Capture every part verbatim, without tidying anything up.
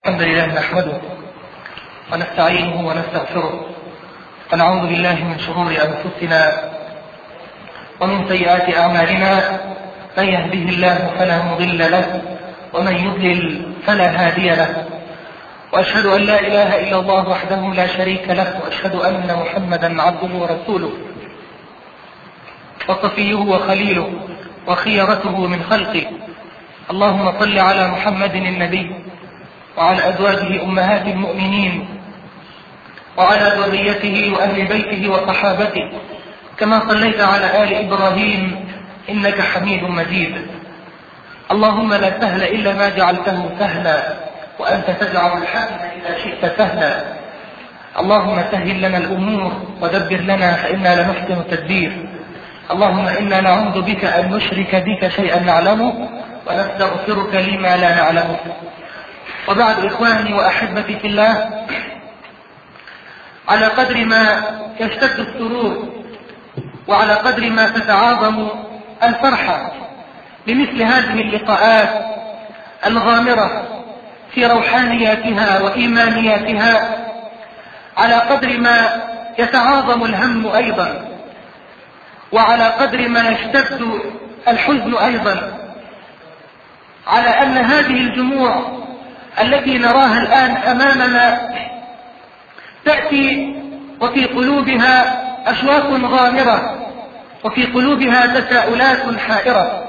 الحمد لله نحمده ونستعينه ونستغفره ونعوذ بالله من شرور أنفسنا ومن سيئات أعمالنا. من يهده الله فلا مضل له ومن يضلل فلا هادي له، وأشهد أن لا إله إلا الله وحده لا شريك له، وأشهد أن محمدا عبده ورسوله وصفيه وخليله وخيرته من خلقه. اللهم صل على محمد النبي وعلى أزواجه أمهات المؤمنين وعلى ذريته وأهل بيته وصحابته كما صليت على آل إبراهيم إنك حميد مجيد. اللهم لا سهل إلا ما جعلته سهلا وأنت تجعل الحزن إذا شئت سهلا. اللهم سهل لنا الأمور ودبر لنا فإنا لنحسن التدبير. اللهم إنا نعوذ بك أن نشرك بك شيئا نعلمه ونستغفرك لما لا نعلمه. وبعد إخواني وأحبتي في الله، على قدر ما يشتد السرور وعلى قدر ما تتعاظم الفرحة بمثل هذه اللقاءات الغامرة في روحانياتها وإيمانياتها، على قدر ما يتعاظم الهم أيضا، وعلى قدر ما يشتد الحزن أيضا على أن هذه الجموع التي نراها الآن أمامنا تأتي وفي قلوبها أشواق غامرة وفي قلوبها تساؤلات حائرة.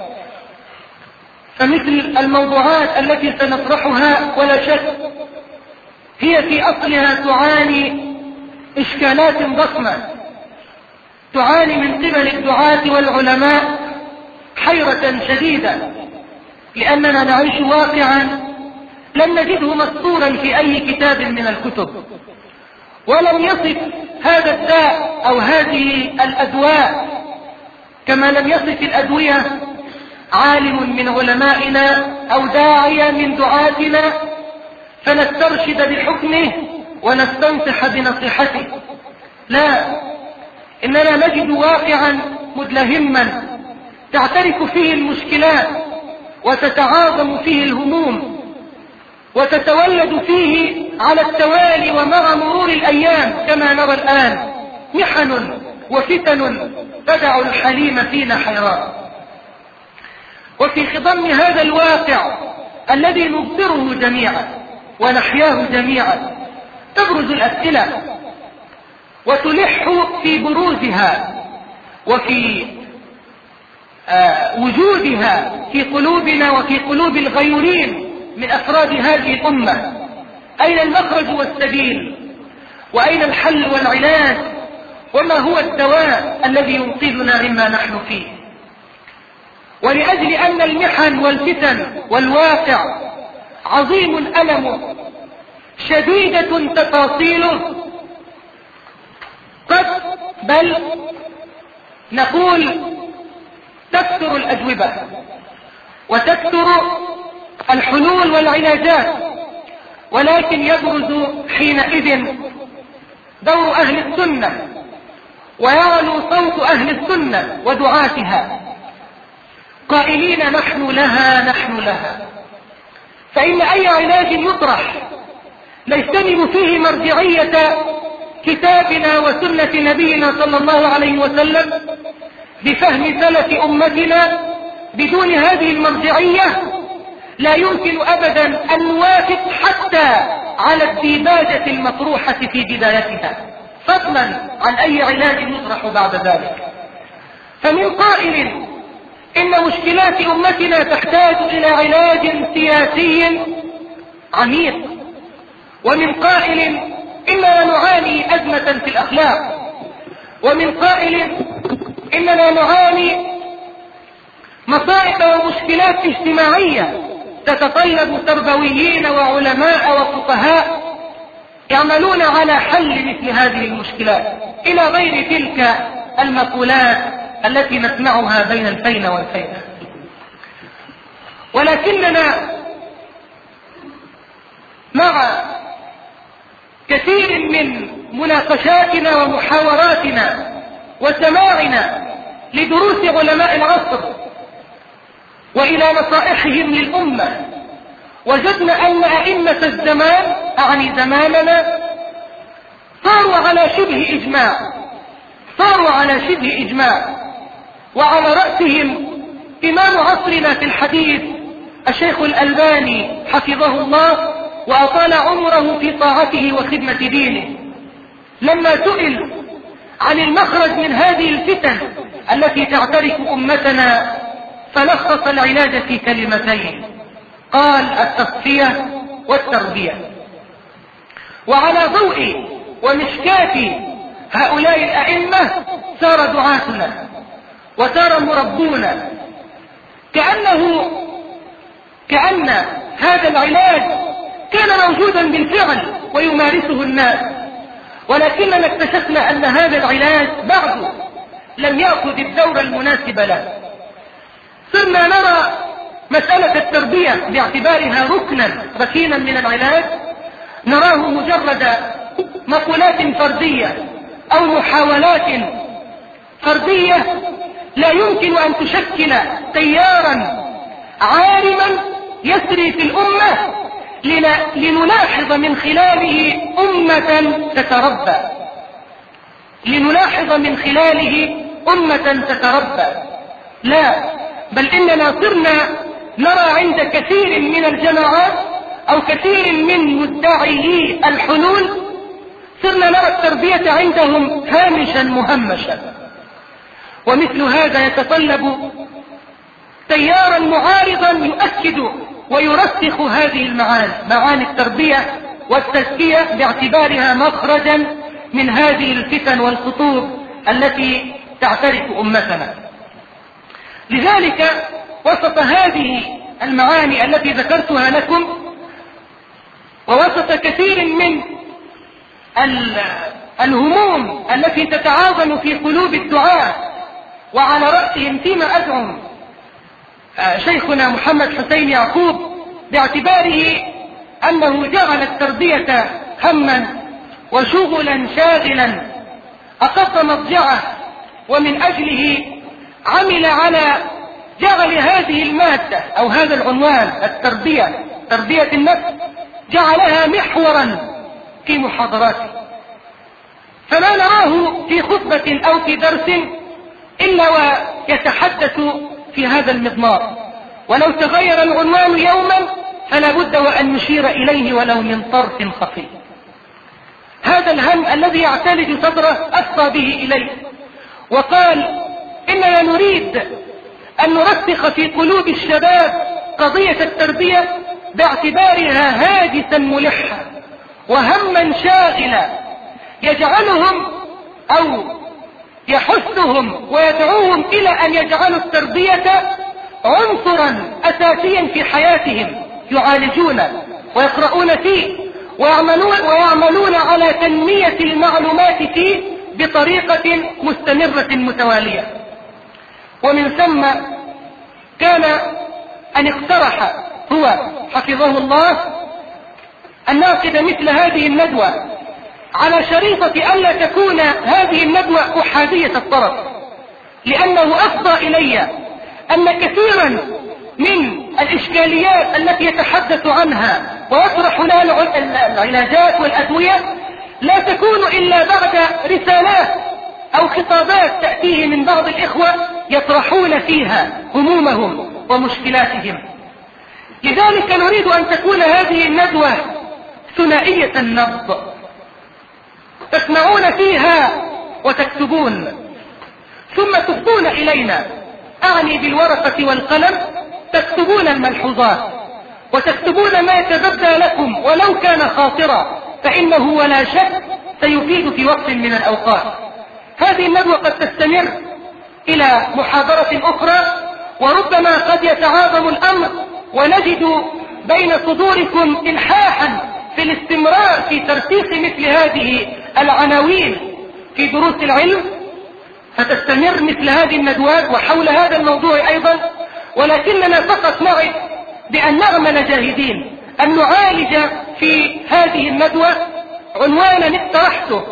فمثل الموضوعات التي سنطرحها ولا شك هي في أصلها تعاني إشكالات ضخمة، تعاني من قبل الدعاة والعلماء حيرة شديدة، لأننا نعيش واقعا لم نجده مسطورا في أي كتاب من الكتب، ولم يصف هذا الداء أو هذه الأدواء كما لم يصف الأدوية عالم من علمائنا أو داعية من دعاتنا فنسترشد بحكمه ونستنصح بنصيحته. لا، إننا نجد واقعا مدلهما تعترك فيه المشكلات وتتعاظم فيه الهموم وتتولد فيه على التوالي ومع مرور الأيام كما نرى الآن محن وفتن تدع الحليم فينا حيران. وفي خضم هذا الواقع الذي نبصره جميعا ونحياه جميعا تبرز الأسئلة وتلح في بروزها وفي آه وجودها في قلوبنا وفي قلوب الغيورين من أفراد هذه الأمة. أين المخرج والسبيل؟ وأين الحل والعلاج؟ وما هو الدواء الذي ينقذنا مما نحن فيه؟ ولأجل أن المحن والفتن والواقع عظيم ألمه شديدة تفاصيله، قد بل نقول تكثر الأجوبة وتكثر الحلول والعلاجات، ولكن يبرز حينئذ دور أهل السنة ويعلو صوت أهل السنة ودعاتها قائلين نحن لها نحن لها. فإن أي علاج يطرح نجتنب فيه مرجعية كتابنا وسنة نبينا صلى الله عليه وسلم بفهم سلف أمتنا، بدون هذه المرجعية لا يمكن أبدا أن نوافق حتى على الديباجة المطروحة في بدايتها، فضلا عن أي علاج يطرح بعد ذلك. فمن قائل إن مشكلات أمتنا تحتاج إلى علاج سياسي عميق، ومن قائل إننا نعاني أزمة في الأخلاق، ومن قائل إننا نعاني مصائب ومشكلات اجتماعية تتطلب تربويين وعلماء وفقهاء يعملون على حل مثل هذه المشكلات، إلى غير تلك المقولات التي نسمعها بين الفين والفين. ولكننا مع كثير من مناقشاتنا ومحاوراتنا وسماعنا لدروس علماء العصر وإلى نصائحهم للأمة وجدنا أن أئمة الزمان أعني زماننا صاروا على شبه إجماع صاروا على شبه إجماع وعلى رأسهم إمام عصرنا في الحديث الشيخ الألباني حفظه الله وأطال عمره في طاعته وخدمة دينه، لما سئل عن المخرج من هذه الفتن التي تعترك أمتنا فلخص العلاج في كلمتين، قال التصفية والتربية. وعلى ضوء ومشكاة هؤلاء الأئمة سار دعاتنا وسار مربونا، كأنه كأن هذا العلاج كان موجودا بالفعل ويمارسه الناس، ولكننا اكتشفنا أن هذا العلاج بعد لم يأخذ الدور المناسب له. صرنا نرى مسألة التربية باعتبارها ركنا ركينا من العلاج نراه مجرد مقولات فردية أو محاولات فردية لا يمكن أن تشكل تيارا عارما يسري في الأمة لنلاحظ من خلاله أمة تتربى لنلاحظ من خلاله أمة تتربى لا، بل إننا صرنا نرى عند كثير من الجماعات أو كثير من مدعي الحلول صرنا نرى التربية عندهم هامشا مهمشا، ومثل هذا يتطلب تيارا معارضا يؤكد ويرسخ هذه المعاني، معاني التربية والتزكية باعتبارها مخرجا من هذه الفتن والخطوب التي تعترك أمتنا. لذلك وسط هذه المعاني التي ذكرتها لكم ووسط كثير من الهموم التي تتعاظم في قلوب الدعاة وعلى رأسهم فيما أزعم شيخنا محمد حسين يعقوب باعتباره أنه جعل التربية هما وشغلا شاغلا أقض مضجعه، ومن أجله عمل على جعل هذه المادة أو هذا العنوان التربية تربية النفس جعلها محورا في محاضراته، فما نراه في خطبة أو في درس إلا ويتحدث في هذا المضمار، ولو تغير العنوان يوما فلا بد وأن نشير إليه ولو من طرف خفي. هذا الهم الذي يعتلج صدره أفضى به إليه وقال إننا نريد أن نرسخ في قلوب الشباب قضية التربية باعتبارها هاجسا ملحا وهما شاغلا يجعلهم أو يحثهم ويدعوهم إلى أن يجعلوا التربية عنصرا أساسيا في حياتهم يعالجون ويقرؤون فيه ويعملون, ويعملون على تنمية المعلومات فيه بطريقة مستمرة متوالية. ومن ثم كان أن اقترح هو حفظه الله أن نعقد مثل هذه الندوة على شريطة ألا تكون هذه الندوة أحادية الطرف، لأنه أفضى إلي أن كثيرا من الإشكاليات التي يتحدث عنها ويطرح لها العلاجات والأدوية لا تكون إلا بعد رسالات أو خطابات تأتيه من بعض الإخوة يطرحون فيها همومهم ومشكلاتهم. لذلك نريد أن تكون هذه الندوة ثنائية النبض، تسمعون فيها وتكتبون ثم تفضون إلينا، أعني بالورقة والقلم، تكتبون الملحوظات وتكتبون ما يتبدى لكم ولو كان خاطرا، فإنه ولا شك سيفيد في وقت من الأوقات. هذه الندوة قد تستمر إلى محاضرة أخرى، وربما قد يتعاظم الأمر ونجد بين صدوركم إلحاحا في الاستمرار في ترسيخ مثل هذه العناوين في دروس العلم، فتستمر مثل هذه الندوات وحول هذا الموضوع أيضا. ولكننا فقط نعد بأن نعمل جاهدين أن نعالج في هذه الندوة عنوانا اقترحته،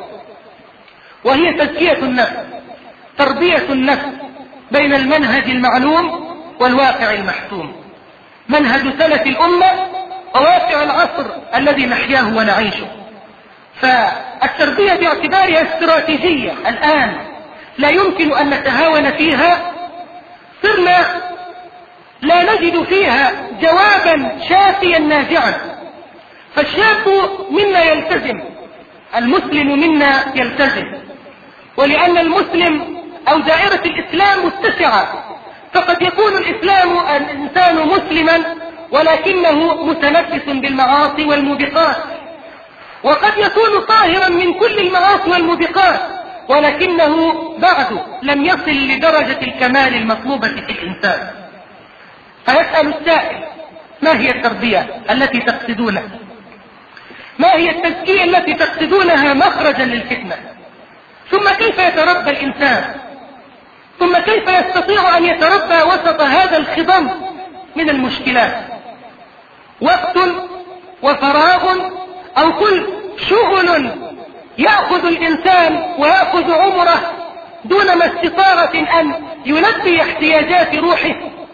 وهي تزكية النفس، تربية النفس بين المنهج المعلوم والواقع المحتوم، منهج سلف الأمة وواقع العصر الذي نحياه ونعيشه. فالتربية باعتبارها استراتيجية الآن لا يمكن أن نتهاون فيها، صرنا لا نجد فيها جوابا شافيا نافعا. فالشاب منا يلتزم، المسلم منا يلتزم، ولأن المسلم أو دائرة الإسلام متسعة، فقد يكون الإسلام الإنسان مسلما ولكنه متنفس بالمعاصي والموبقات، وقد يكون طاهرا من كل المعاصي والموبقات ولكنه بعد لم يصل لدرجة الكمال المطلوبة في الإنسان. فيسأل السائل: ما هي التربية التي تقصدونها؟ ما هي التزكية التي تقصدونها مخرجا للفتنة؟ ثم كيف يتربى الإنسان؟ ثم كيف يستطيع أن يتربى وسط هذا الخضم من المشكلات؟ وقت وفراغ أو كل شغل يأخذ الإنسان ويأخذ عمره دون ما استطاعة أن يلبي احتياجات روحه،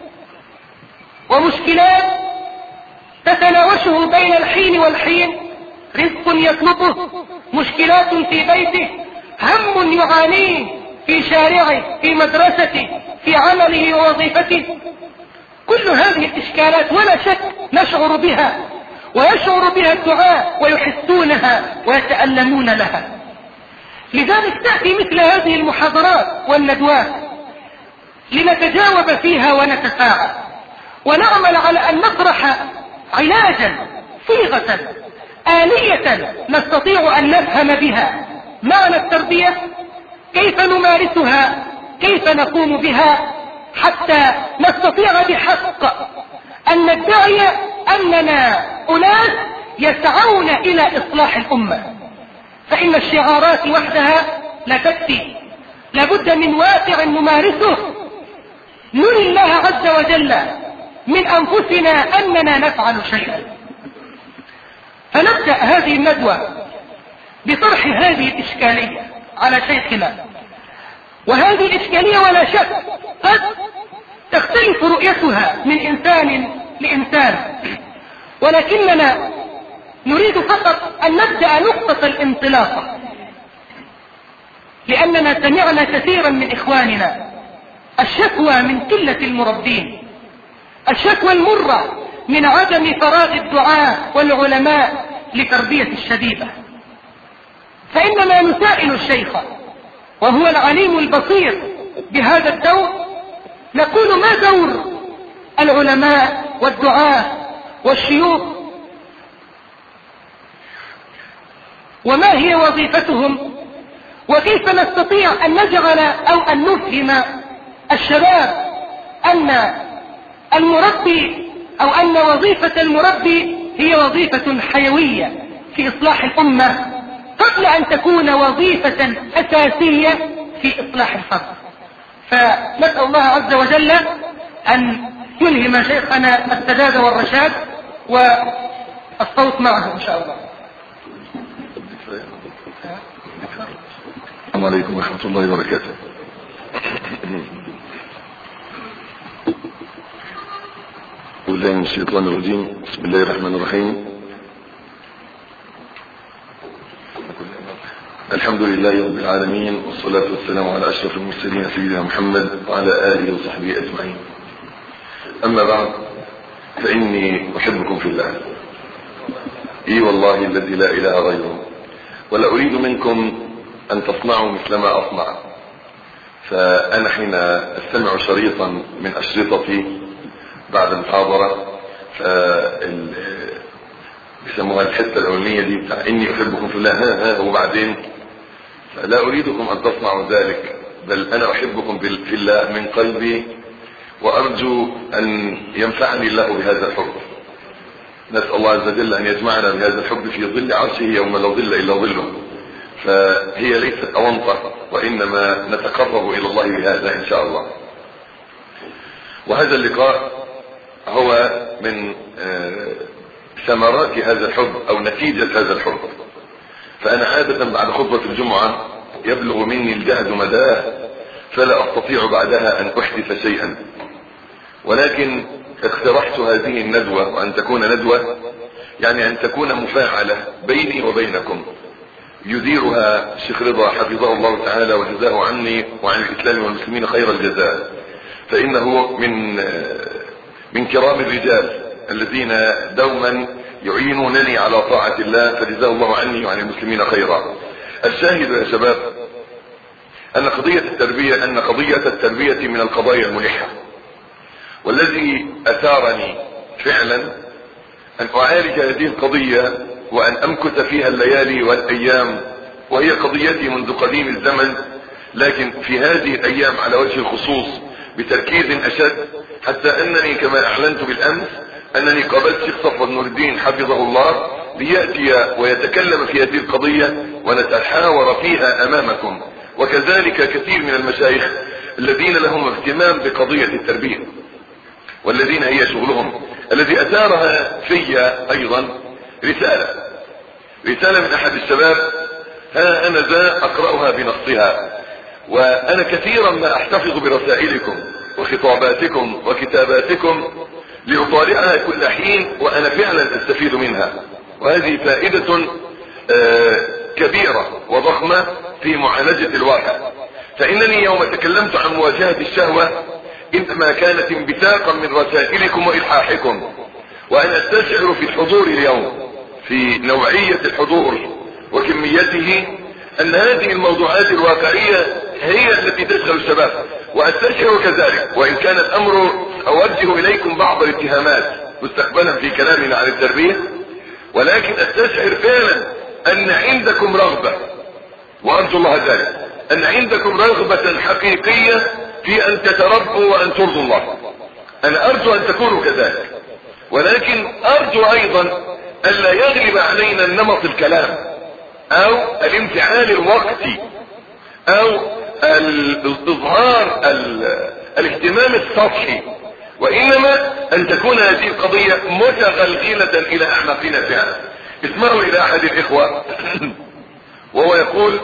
ومشكلات تتناوشه بين الحين والحين، رزق يطلبه، مشكلات في بيته، هم يعانيه في شارعه، في مدرسته، في عمله ووظيفته. كل هذه الإشكالات ولا شك نشعر بها، ويشعر بها الدعاء ويحسونها ويتألمون لها. لذلك تأتي مثل هذه المحاضرات والندوات لنتجاوب فيها ونتفاعل ونعمل على أن نطرح علاجا، صيغة آلية نستطيع أن نفهم بها معنى التربية، كيف نمارسها، كيف نقوم بها، حتى نستطيع بحق أن ندعي أننا أناس يسعون إلى إصلاح الأمة. فإن الشعارات وحدها لا تكفي، لابد من واقع نمارسه نري الله عز وجل من أنفسنا أننا نفعل شيئا. فنبدأ هذه الندوة بطرح هذه الإشكالية على شيخنا، وهذه الإشكالية ولا شك قد تختلف رؤيتها من إنسان لإنسان، ولكننا نريد فقط أن نبدأ نقطة الانطلاق، لأننا سمعنا كثيرا من إخواننا الشكوى من قلة المربين، الشكوى المرة من عدم فراغ الدعاة والعلماء لتربية الشبيبة. فإننا نسائل الشيخ وهو العليم البصير بهذا الدور، نقول: ما دور العلماء والدعاة والشيوخ، وما هي وظيفتهم، وكيف نستطيع أن نجعل أو أن نفهم الشباب أن المربي أو أن وظيفة المربي هي وظيفة حيوية في إصلاح الأمة قبل أن تكون وظيفة أساسية في إصلاح الفرد. فنسأل الله عز وجل أن يلهم شيخنا السداد والرشاد، والصوت معه إن شاء الله. السلام عليكم ورحمة الله وبركاته. بالله من الشيطان الرجيم، بسم الله الرحمن الرحيم. الحمد لله رب العالمين، والصلاة والسلام على أشرف المرسلين سيدنا محمد وعلى آله وصحبه أجمعين. أما بعد، فإني أحبكم في الله، إي والله الذي لا إله غيره، ولا أريد منكم أن تصنعوا مثل ما أصنع. فأنا حين أستمع شريطا من أشرطتي بعد المحاضرة، بيسموها الحتة الأولانية دي بتاع إني أحبكم في الله، ها ها وبعدين، فلا أريدكم أن تصنعوا ذلك، بل أنا أحبكم في الله من قلبي، وأرجو أن ينفعني الله بهذا الحب. نسأل الله عز وجل أن يجمعنا بهذا الحب في ظل عرشه يوم لا ظل إلا ظله. فهي ليست أونطة، وإنما نتقرب إلى الله بهذا إن شاء الله. وهذا اللقاء هو من ثمرات هذا الحب أو نتيجة هذا الحب. فأنا عادة بعد خطبة الجمعة يبلغ مني الجهد مداه، فلا أستطيع بعدها أن أحدث شيئا، ولكن اقترحت هذه الندوة وأن تكون ندوة يعني ان تكون مفاعلة بيني وبينكم يديرها الشيخ رضا حفظه الله تعالى وجزاه عني وعن الاسلام والمسلمين خير الجزاء، فانه من من كرام الرجال الذين دوما يعينونني على طاعة الله، فجزاه الله عني وعن المسلمين خيرا. الشاهد يا شباب ان قضية التربية ان قضية التربية من القضايا الملحة، والذي اثارني فعلا ان اعالج هذه القضية وان امكث فيها الليالي والايام، وهي قضيتي منذ قديم الزمن، لكن في هذه الايام على وجه الخصوص بتركيز اشد، حتى انني كما اعلنت بالامس انني قابلت شيخ صفوت نور الدين حفظه الله ليأتي ويتكلم في هذه القضية ونتحاور فيها امامكم، وكذلك كثير من المشايخ الذين لهم اهتمام بقضية التربية والذين هي شغلهم. الذي اثارها في ايضا رسالة رسالة من احد الشباب، ها انا ذا اقرأها بنصها، وانا كثيرا ما احتفظ برسائلكم وخطاباتكم وكتاباتكم لأطالعها كل حين وانا فعلا استفيد منها، وهذه فائدة آه كبيرة وضخمة في معالجة الواقع. فانني يوم تكلمت عن مواجهة الشهوة انما كانت انبثاقا من رسائلكم والحاحكم، وانا استشعر في الحضور اليوم في نوعية الحضور وكميته ان هذه الموضوعات الواقعية هي التي تشغل الشباب، واستشعر كذلك وان كان الامر اوجه اليكم بعض الاتهامات مستقبلا في كلامنا عن التربية، ولكن استشعر فعلا ان عندكم رغبة، وارجو الله ذلك، ان عندكم رغبة حقيقية في ان تتربوا وان ترضوا الله. انا ارجو ان تكونوا كذلك، ولكن ارجو ايضا الا يغلب علينا النمط الكلام او الانفعال الوقتي او الاظهار الاهتمام السطحي، وانما ان تكون هذه القضية متغلغلة الى اعماقنا فعلا. اسمعوا الى احد الاخوة وهو يقول: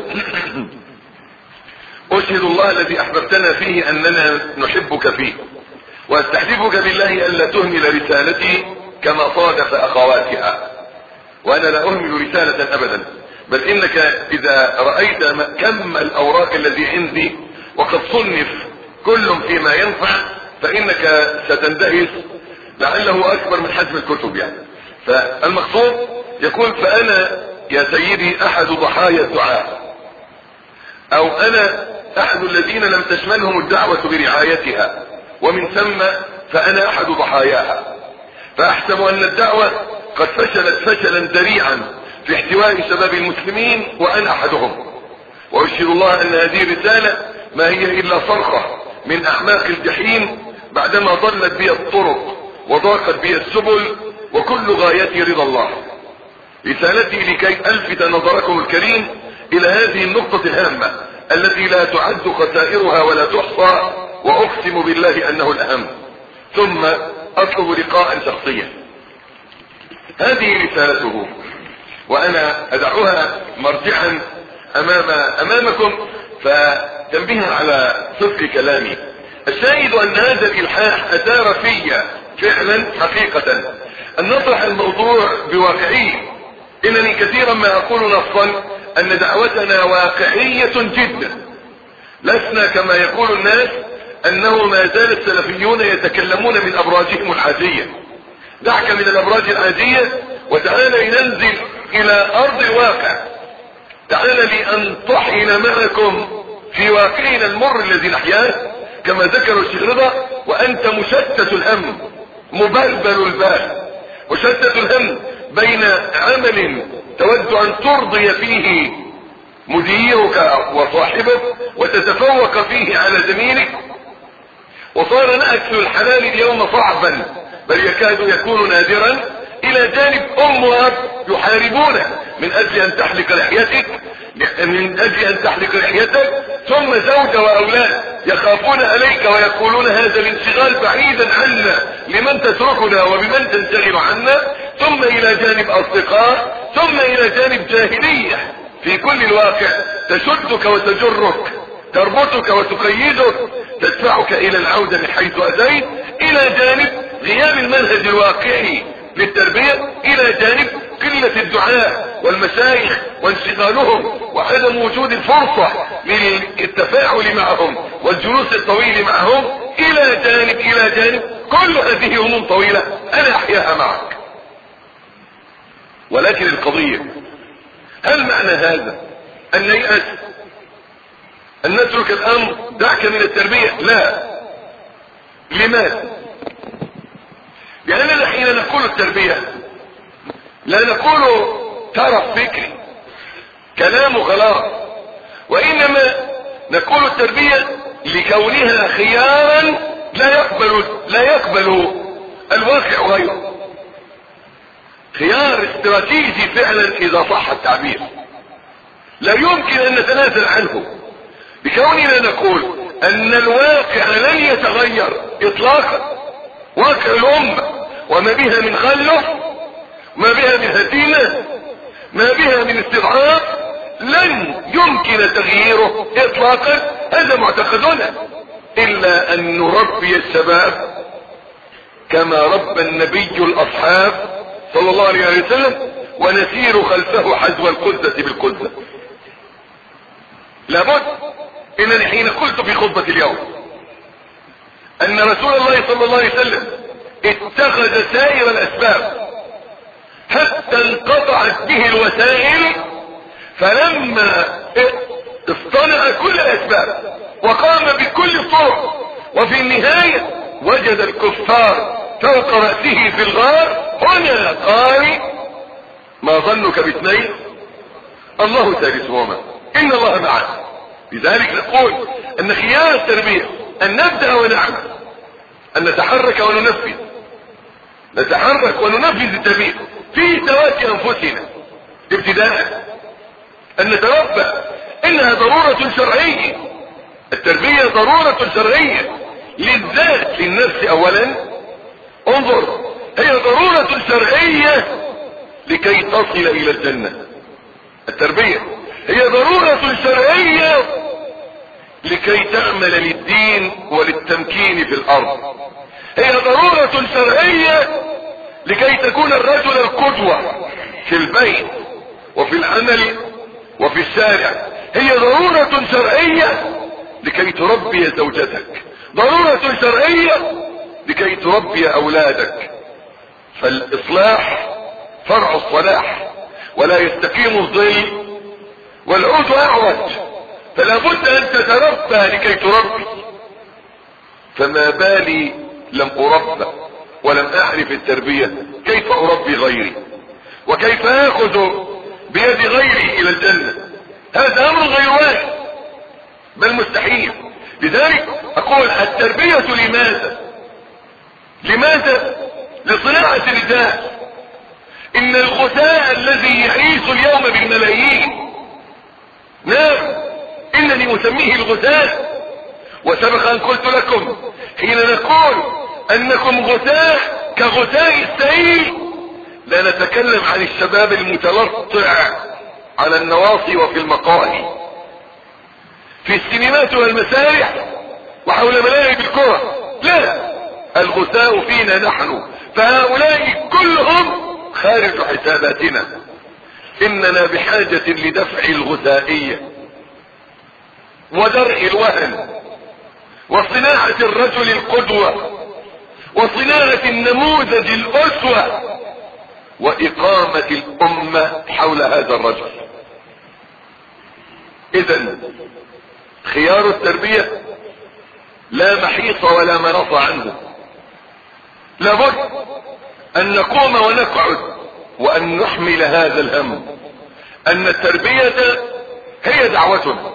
اشهد الله الذي احببتنا فيه اننا نحبك فيه، واستحلفك بالله الا تهمل رسالتي كما صادف اخواتها. وانا لا اهمل رسالة ابدا، بل انك اذا رأيت كم الاوراق الذي عندي وقد صنف كل فيما ينفع فانك ستندهش، لعله اكبر من حجم الكتب يعني. فالمقصود يقول: فانا يا سيدي احد ضحايا الدعاء، او انا احد الذين لم تشملهم الدعوة برعايتها، ومن ثم فانا احد ضحاياها. فاحسب ان الدعوة قد فشلت فشلا ذريعا في احتواء شباب المسلمين وانا احدهم، واشهد الله ان هذه الرسالة ما هي الا صرخة من اعماق الجحيم بعدما ضلت بي الطرق وضاقت بي السبل، وكل غايتي رضا الله. رسالتي لكي الفت نظركم الكريم الى هذه النقطة الهامة التي لا تعد خسائرها ولا تحصى، واقسم بالله انه الاهم. ثم اطلب لقاء شخصيا. هذه رسالته، وانا ادعوها مرجعا امام امامكم فتنبيها على صدق كلامي. الشاهد ان هذا الالحاح اثار في فعلا حقيقة ان نطرح الموضوع بواقعية. انني كثيرا ما اقول نصا ان دعوتنا واقعية جدا، لسنا كما يقول الناس انه ما زال السلفيون يتكلمون من ابراجهم العادية. دعك من الابراج العادية وتعالى ننزل الى ارض الواقع. تعالى لان طحن معكم في واقعنا المر الذي نحياه كما ذكر الشيخ رضا، وانت مشتت الهم مبلبل البال، مشتت الهم بين عمل تود ان ترضي فيه مديرك وصاحبك وتتفوق فيه على زميلك، وصار نأكل الحلال اليوم صعبا بل يكاد يكون نادرا، الى جانب ام واب يحاربونك من اجل ان تحلق لحيتك من اجل ان تحلق لحيتك ثم زوج واولاد يخافون عليك ويقولون هذا الانشغال بعيدا عنا، لمن تتركنا وبمن تنشغل عنا، ثم الى جانب اصدقاء، ثم الى جانب جاهلية في كل الواقع تشدك وتجرك، تربطك وتقيدك، تدفعك الى العودة من حيث اتيت، الى جانب غياب المنهج الواقعي للتربية الى جانب قلة الدعاء والمشايخ وانشغالهم وعدم وجود الفرصة للتفاعل معهم والجلوس الطويل معهم، الى جانب الى جانب كل هذه هموم طويلة انا احياها معك. ولكن القضية هل معنى هذا ان نيأس ان نترك الامر دعك من التربية؟ لا. لماذا؟ لاننا حين نقول التربية لا نقول ترف فكري كلام غلاط، وانما نقول التربية لكونها خيارا لا يقبل لا يقبل الواقع غيره، خيار استراتيجي فعلا اذا صح التعبير لا يمكن ان نتنازل عنه، بكوننا نقول ان الواقع لن يتغير اطلاقا. واقع الامة وما بها من خلف، ما بها من هزيمة، ما بها من استضعاف لن يمكن تغييره اطلاقا، هذا معتقدنا، الا ان نربي الشباب كما ربى النبي الاصحاب صلى الله عليه وسلم ونسير خلفه حذو القزة بالقزة. لابد انني حين قلت في خطبة اليوم ان رسول الله صلى الله عليه وسلم اتخذ سائر الاسباب حتى انقطعت به الوسائل، فلما اصطنع كل الاسباب وقام بكل الطرق وفي النهاية وجد الكفار فوق رأسه في الغار، هنا قال ما ظنك باثنين الله ثالثهما ان الله معنا. لذلك نقول ان خيار التربية ان نبدأ ونعمل، ان نتحرك وننفذ نتحرك وننفذ التربية في ذوات انفسنا ابتداء، ان نتربى انها ضرورة شرعية. التربية ضرورة شرعية للذات للنفس اولا، انظر هي ضرورة شرعية لكي تصل الى الجنة. التربية هي ضرورة شرعية لكي تعمل للدين وللتمكين في الارض. هي ضرورة شرعية لكي تكون الرجل القدوة في البيت وفي العمل وفي الشارع. هي ضرورة شرعية لكي تربي زوجتك، ضرورة شرعية لكي تربي اولادك. فالاصلاح فرع الصلاح، ولا يستقيم الظل والعود اعوج، فلا بد ان تتربى لكي تربي. فما بالي لم اربى ولم اعرف التربية، كيف اربي غيري وكيف اخذ بيد غيري الى الجنة؟ هذا امر غير واجب بل مستحيل. لذلك اقول التربية لماذا؟ لماذا؟ لصناعة الرجال. ان الغثاء الذي يعيش اليوم بالملايين، نعم انني مسميه الغثاء، وسبق ان قلت لكم حين نقول انكم غثاء كغثاء السيل لا نتكلم عن الشباب المتلطع على النواصي وفي المقاهي في السينمات والمسارح وحول ملاعب الكرة، لا، الغثاء فينا نحن، فهؤلاء كلهم خارج حساباتنا. اننا بحاجة لدفع الغثائية ودرء الوهن وصناعة الرجل القدوة وصناعة النموذج الاسوة واقامة الامة حول هذا الرجل. اذن خيار التربية لا محيط ولا مناص عنه. لابد ان نقوم ونقعد وان نحمل هذا الهم، ان التربية هي دعوتنا.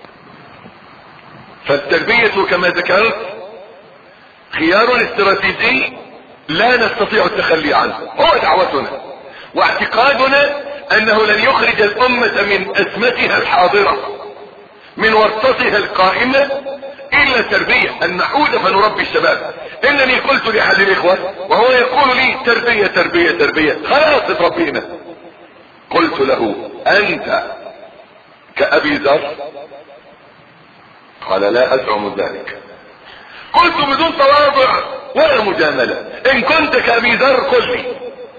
فالتربية كما ذكرت خيار استراتيجي لا نستطيع التخلي عنه، هو دعوتنا واعتقادنا انه لن يخرج الامة من ازمتها الحاضرة من ورطتها القائمة الا التربية، ان نعود فنربي الشباب. انني قلت لاحد الاخوة وهو يقول لي تربية تربية تربية، خلاص اتربينا. قلت له انت كأبي ذر؟ قال لا ازعم ذلك. قلت بدون تواضع ولا مجاملة ان كنت كأبي ذر قل لي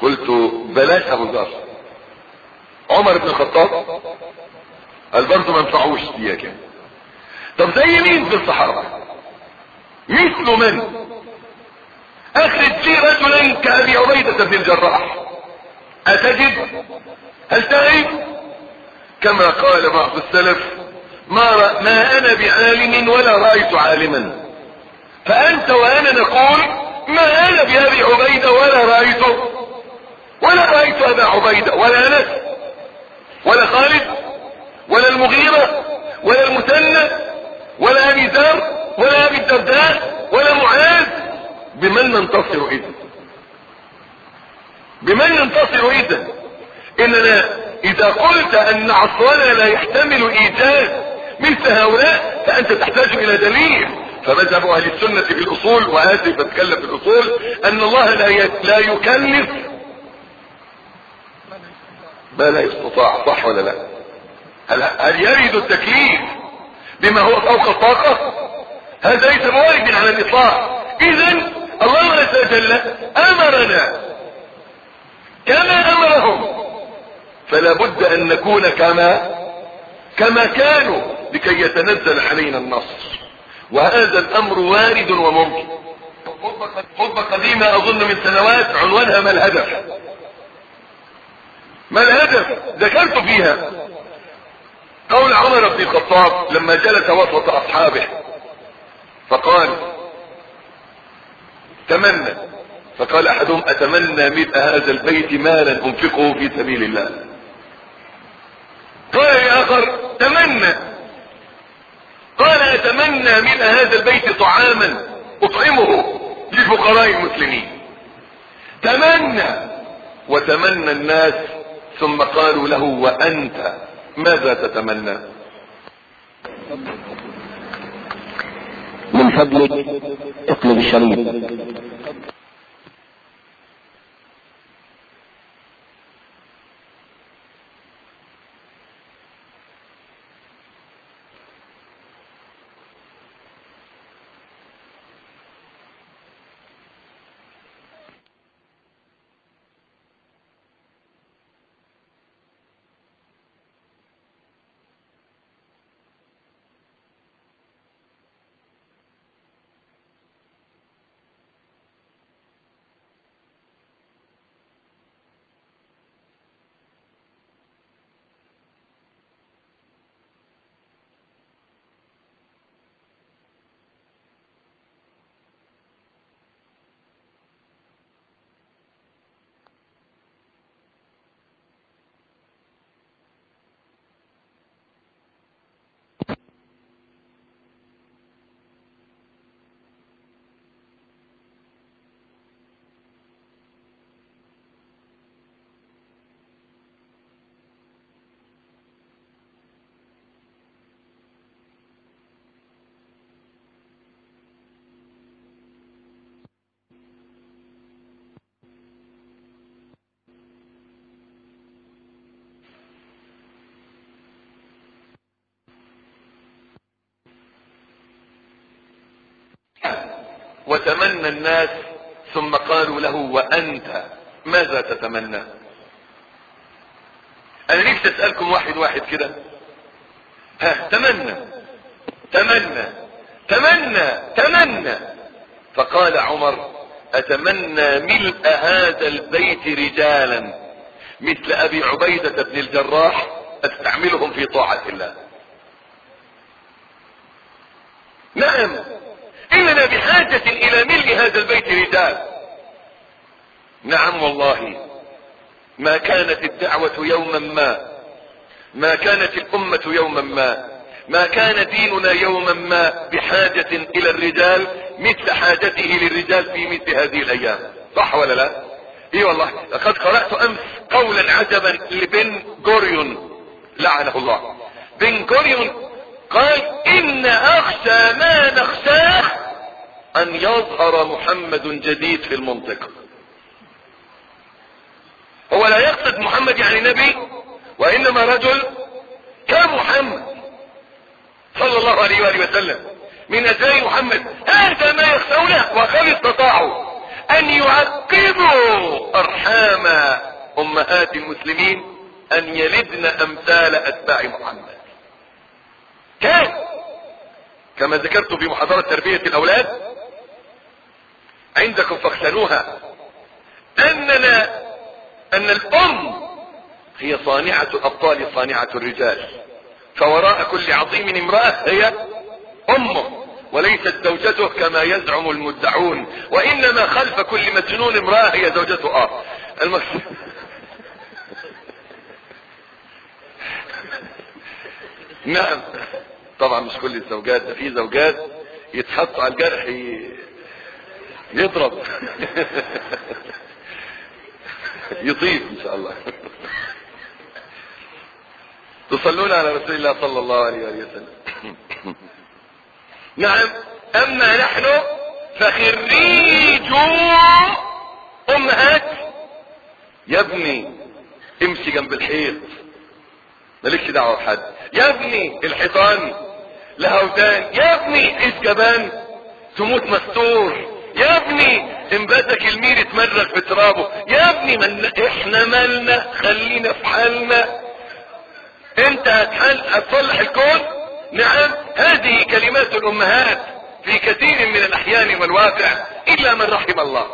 قلت بلاش ابو ذر. عمر بن الخطاب قال برضه ما ينفعوش ديك يعني. طب زي مين في الصحابة؟ مثل من؟ اخرج في رجلا كأبي عبيدة بن الجراح اتجد؟ هل تعرف؟ كما قال بعض السلف ما, رأ... ما انا بعالم ولا رأيت عالما، فانت وانا نقول ما انا بأبي عبيدة ولا رأيت ولا رأيت ابا عبيدة ولا انس ولا خالد ولا المغيرة ولا المثنى ولا ابي ذر ولا ابي الدرداء ولا معاذ. بمن ننتصر اذا؟ بمن ننتصر اذا؟ اننا اذا قلت ان عصرنا لا يحتمل ايجاد مثل هؤلاء فانت تحتاج الى دليل. فمذهب اهل السنة في الاصول، واسف بتكلم في الاصول، ان الله لا لا يكلف ما لا يستطاع. صح ولا لا؟ هل, هل يرد التكليف بما هو فوق الطاقة؟ هذا ليس موارد على الاطلاق. اذا الله عز وجل امرنا كما امرهم، فلا بد ان نكون كما كما كانوا لكي يتنزل علينا النصر. وهذا الامر وارد وممكن. خطبة قديمة اظن من سنوات عنوانها ما الهدف. ما الهدف؟ ذكرت فيها قول عمر بن الخطاب لما جلس وسط اصحابه فقال تمنى، فقال احدهم اتمنى ملء هذا البيت مالا انفقه في سبيل الله. قال الاخر تمنى، قال اتمنى ملء هذا البيت طعاما اطعمه لفقراء المسلمين. تمنى وتمنى الناس، ثم قالوا له وانت ماذا تتمنى؟ من فضلك اقلب الشريط. وتمنى الناس، ثم قالوا له وانت ماذا تتمنى؟ انا نفسي اسألكم واحد واحد كده، ها تمنى تمنى تمنى تمنى. فقال عمر اتمنى ملء هذا البيت رجالا مثل ابي عبيدة بن الجراح استعملهم في طاعة الله. نعم اننا بحاجة الى ملء هذا البيت رجال. نعم والله ما كانت الدعوة يوما ما، ما كانت الامة يوما ما، ما كان ديننا يوما ما بحاجة الى الرجال مثل حاجته للرجال في مثل هذه الايام. صح ولا لا؟ اي والله. لقد قرأت امس قولا عجبا لبن غوريون لعنه الله. بن غوريون قال ان اخشى ما نخشاه ان يظهر محمد جديد في المنطقة. هو لا يقصد محمد يعني نبي، وانما رجل كمحمد صلى الله عليه وآله وسلم من أجزاء محمد. هذا ما يخشونه، وقد استطاعوا ان يعقبوا ارحام امهات المسلمين ان يلدن امثال اتباع محمد. كان كما ذكرت في محاضرة تربية الاولاد عندكم فاختنوها اننا ان الام هي صانعة الابطال صانعة الرجال، فوراء كل عظيم امرأة هي امه وليست زوجته كما يزعم المدعون، وانما خلف كل مجنون امرأة هي زوجته. اه المقصود نعم طبعا مش كل الزوجات، ده في زوجات يتحط على الجرح يضرب يطيب ان شاء الله. تصلون على رسول الله صلى الله عليه وسلم. نعم اما نحن فخريجو امهات. يا ابني امشي جنب الحيط مالكش دعوه بحد، يا ابني الحيطان لها ودان، يا ابني الجبان تموت مستور، يا ابني انباتك المير اتمرغ في ترابه، يا ابني من احنا مالنا خلينا في حالنا، انت هتحل هتصلح الكون. نعم هذه كلمات الامهات في كثير من الاحيان والواقع الا من رحم الله،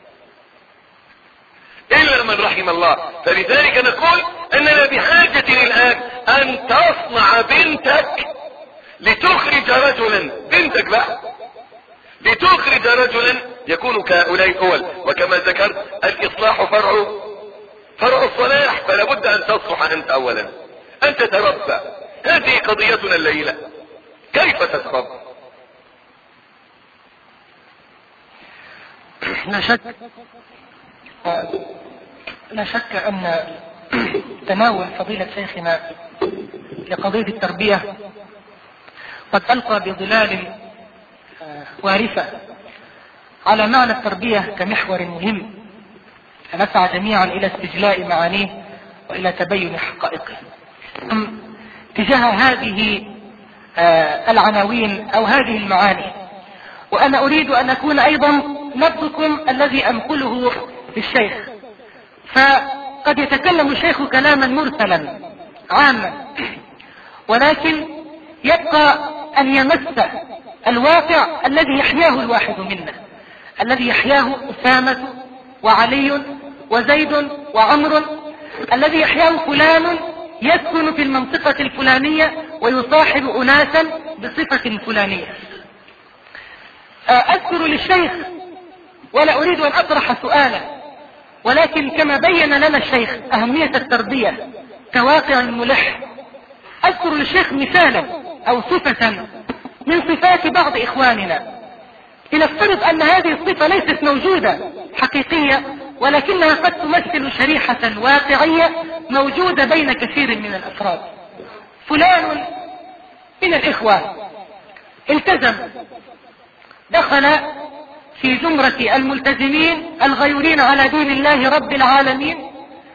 الا من رحم الله. فلذلك نقول اننا بحاجة الان ان تصنع بنتك لتخرج رجلا، بنتك بقى لتخرج رجلا يكون كهؤلاء الاول. وكما ذكرت الاصلاح فرع فرع الصلاح، فلا بد ان تصلح انت اولا، ان تتربى. هذه قضيتنا الليلة، كيف تتربى؟ لا شك لا شك ان تناول فضيلة شيخنا لقضية التربية قد ألقى بظلال وارفة على معنى التربية كمحور مهم، فنسعى جميعا إلى استجلاء معانيه وإلى تبين حقائقه. تجاه هذه العناوين أو هذه المعاني، وأنا أريد أن أكون أيضا نبضكم الذي أنقله للشيخ، فقد يتكلم الشيخ كلاما مرسلا عاما، ولكن يبقى أن يمس الواقع الذي يحياه الواحد منا، الذي يحياه أسامة وعلي وزيد وعمر، الذي يحياه فلان يسكن في المنطقة الفلانية ويصاحب أناسا بصفة فلانية. أذكر للشيخ ولا أريد أن أطرح سؤالا، ولكن كما بين لنا الشيخ أهمية التربية كواقع ملح، أذكر للشيخ مثالا أو صفة من صفات بعض إخواننا. لنفترض أن هذه الصفة ليست موجودة حقيقية، ولكنها قد تمثل شريحة واقعية موجودة بين كثير من الأفراد. فلان من الإخوة التزم، دخل في زمرة الملتزمين الغيورين على دين الله رب العالمين،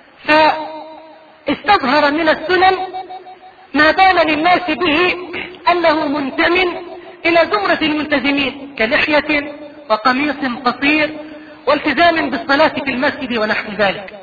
فاستظهر من السنن ما بان للناس به أنه منتمٍ إلى زمرة الملتزمين كلحية وقميص قصير والتزام بالصلاة في المسجد ونحو ذلك.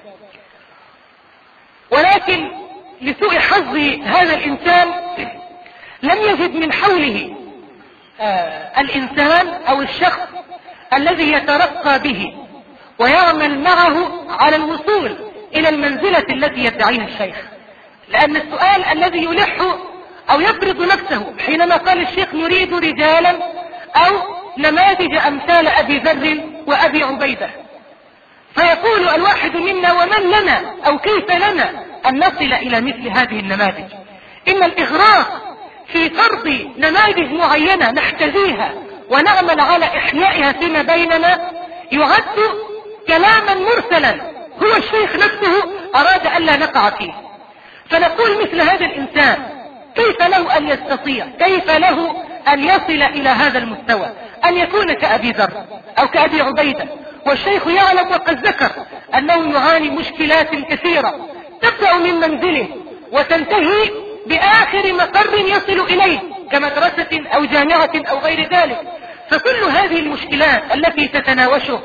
ولكن لسوء حظ هذا الإنسان لم يجد من حوله آه الإنسان أو الشخص الذي يترقى به ويعمل معه على الوصول إلى المنزلة التي يدعيها الشيخ. لأن السؤال الذي يلح أو يفرض نفسه حينما قال الشيخ نريد رجالا أو نماذج أمثال أبي ذر وأبي عبيدة، فيقول الواحد منا ومن لنا أو كيف لنا أن نصل إلى مثل هذه النماذج؟ إن الإغراق في فرض نماذج معينة نحتذيها ونعمل على إحيائها فيما بيننا يعد كلاما مرسلا هو الشيخ نفسه أراد ألا نقع فيه. فنقول مثل هذا الإنسان كيف له أن يستطيع، كيف له أن يصل إلى هذا المستوى، أن يكون كأبي ذر أو كأبي عبيدة؟ والشيخ يعلم وقد ذكر أنه يعاني مشكلات كثيرة تبدأ من منزله وتنتهي بآخر مقر يصل إليه كمدرسة أو جامعة أو غير ذلك. فكل هذه المشكلات التي تتناوشه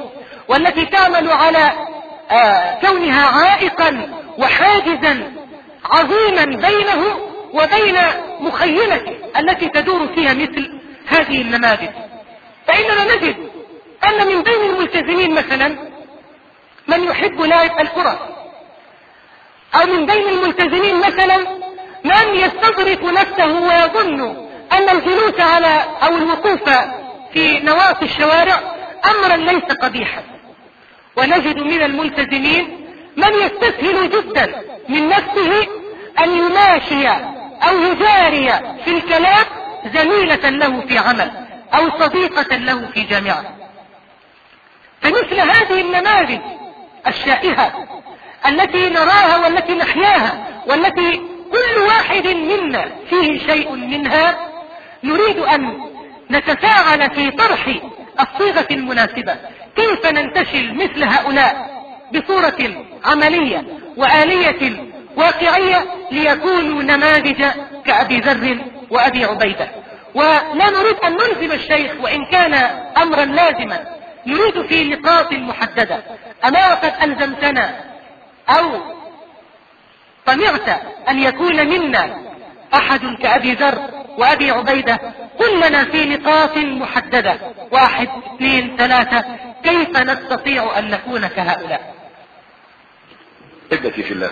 والتي تعمل على آه كونها عائقا وحاجزا عظيما بينه وبين مخيلته التي تدور فيها مثل هذه النماذج. فإننا نجد أن من بين الملتزمين مثلا من يحب لعب الكرة، أو من بين الملتزمين مثلا من يستظرف نفسه ويظن أن الجلوس على أو الوقوف في نواصي الشوارع أمرا ليس قبيحا. ونجد من الملتزمين من يستسهل جدا من نفسه أن يماشي أو يجاري في الكلام زميلة له في عمل أو صديقة له في جامعة. فمثل هذه النماذج الشائعة التي نراها والتي نحياها والتي كل واحد منا فيه شيء منها، نريد أن نتفاعل في طرح الصيغة المناسبة كيف ننتشل مثل هؤلاء بصورة عملية وآلية واقعية ليكونوا نماذج كأبي ذر وأبي عبيدة. ولا نريد أن نلزم الشيخ وإن كان أمرا لازما، نريد في نقاط محددة. أما وقد ألزمتنا أو طمعت أن يكون منا أحد كأبي ذر وأبي عبيدة، قل لنا في نقاط محددة، واحد اثنين ثلاثة، كيف نستطيع أن نكون كهؤلاء. ابنتي في الله،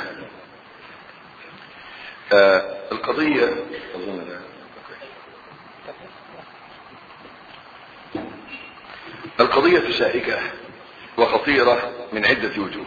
آه القضية القضية شائكة وخطيرة من عدة وجوه.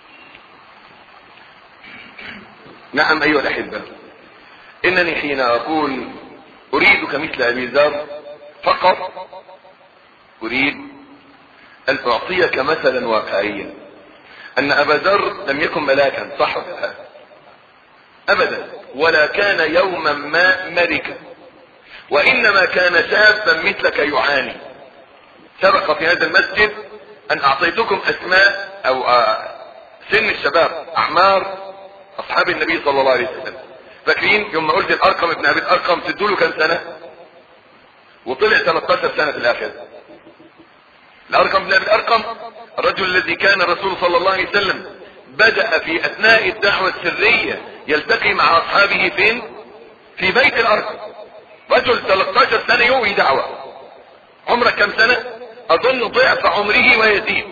نعم أيها الأحبة، إنني حين أقول أريدك مثل أبي ذر فقط أريد أن أعطيك مثلا واقعيا أن أبا ذر لم يكن ملاكا، صح ولا لا؟ أبدا، ولا كان يوما ما ملكا، وإنما كان شابا مثلك يعاني. سبق في هذا المسجد أن أعطيتكم أسماء أو سن الشباب، أعمار أصحاب النبي صلى الله عليه وسلم. فاكرين يوم ما قلت الأرقم ابن أبي الأرقم تدوله كم سنة؟ وطلع ثلاثة عشر سنة في الآخر. الأرقم ابن أبي الأرقم الرجل الذي كان الرسول صلى الله عليه وسلم بدأ في أثناء الدعوة السرية يلتقي مع أصحابه فين؟ في بيت الأرقم. رجل ثلاثة عشر سنة يومي دعوة. عمرك كم سنة؟ أظن ضعف عمره ويزيد.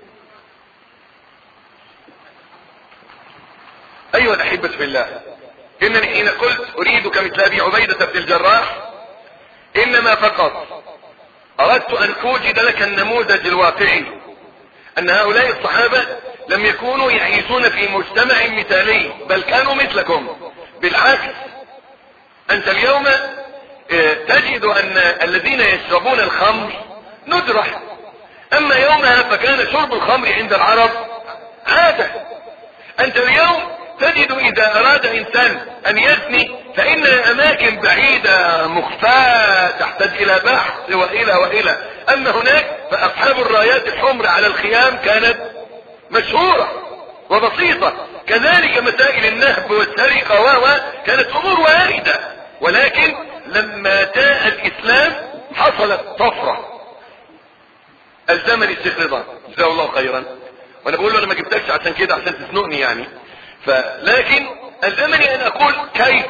أيها الأحبة في الله، إنني حين قلت أريدك مثل أبي عبيدة بن الجراح إنما فقط أردت أن أوجد لك النموذج الواقعي، أن هؤلاء الصحابة لم يكونوا يعيشون في مجتمع مثالي، بل كانوا مثلكم. بالعكس، أنت اليوم تجد أن الذين يشربون الخمر ندرة، أما يومها فكان شرب الخمر عند العرب عادة. أنت اليوم تجد إذا أراد إنسان أن يزني فإن أماكن بعيدة مخفاة تحتاج إلى بحث وإلى وإلى. أما هناك فأصحاب الرايات الحمر على الخيام كانت مشهورة وبسيطة. كذلك مسائل النهب والسرقة و كانت أمور واردة، ولكن لما جاء الإسلام حصلت طفرة. الزمن الشيخ رضا جزاه الله خيرا، وأنا بقول له أنا ما جبتكش عشان كده عشان تسنقني يعني، فلكن الزمني أن أقول كيف.